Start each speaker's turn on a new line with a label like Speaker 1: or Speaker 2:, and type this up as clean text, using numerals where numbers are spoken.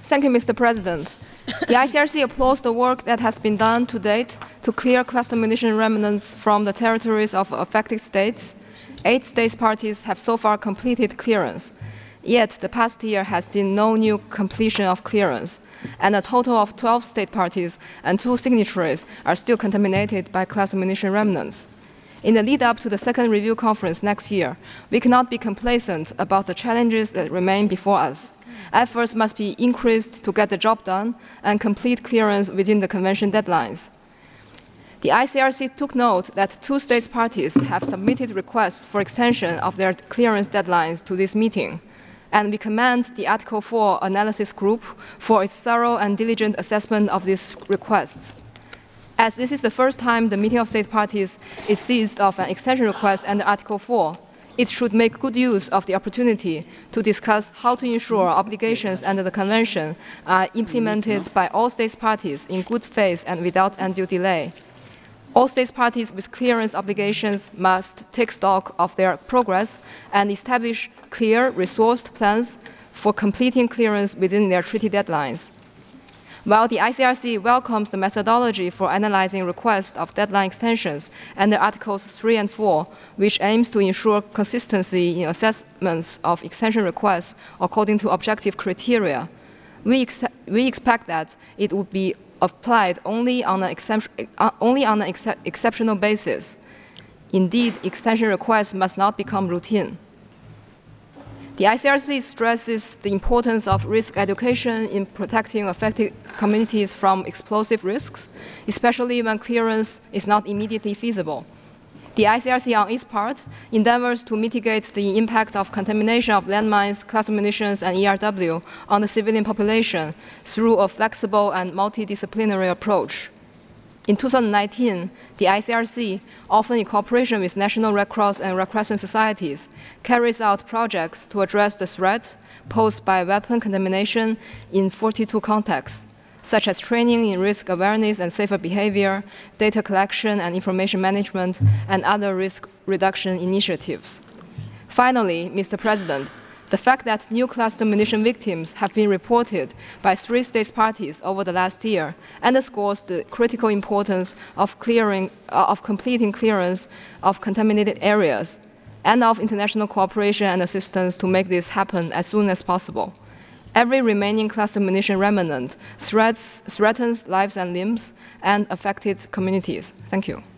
Speaker 1: Thank you, Mr. President. The ICRC applauds the work that has been done to date to clear cluster munition remnants from the territories of affected states. 8 states parties have so far completed clearance. Yet, the past year has seen no new completion of clearance, and a total of 12 state parties and 2 signatories are still contaminated by cluster munition remnants. In the lead up to the second review conference next year, we cannot be complacent about the challenges that remain before us. Efforts must be increased to get the job done and complete clearance within the convention deadlines. The ICRC took note that 2 states parties have submitted requests for extension of their clearance deadlines to this meeting, and we commend the Article 4 Analysis Group for its thorough and diligent assessment of these requests. As this is the first time the meeting of state parties is seized of an extension request under Article 4, it should make good use of the opportunity to discuss how to ensure obligations under the Convention are implemented by all states parties in good faith and without undue delay. All states parties with clearance obligations must take stock of their progress and establish clear, resourced plans for completing clearance within their treaty deadlines. While the ICRC welcomes the methodology for analyzing requests of deadline extensions under Articles 3 and 4, which aims to ensure consistency in assessments of extension requests according to objective criteria, we expect that it would be applied only on an exceptional basis. Indeed, extension requests must not become routine. The ICRC stresses the importance of risk education in protecting affected communities from explosive risks, especially when clearance is not immediately feasible. The ICRC, on its part, endeavors to mitigate the impact of contamination of landmines, cluster munitions, and ERW on the civilian population through a flexible and multidisciplinary approach. In 2019, the ICRC, often in cooperation with National Red Cross and Red Crescent societies, carries out projects to address the threats posed by weapon contamination in 42 contexts, such as training in risk awareness and safer behavior, data collection and information management, and other risk reduction initiatives. Finally, Mr. President, the fact that new cluster munition victims have been reported by 3 states parties over the last year underscores the critical importance of completing clearance of contaminated areas and of international cooperation and assistance to make this happen as soon as possible. Every remaining cluster munition remnant threatens lives and limbs and affected communities. Thank you.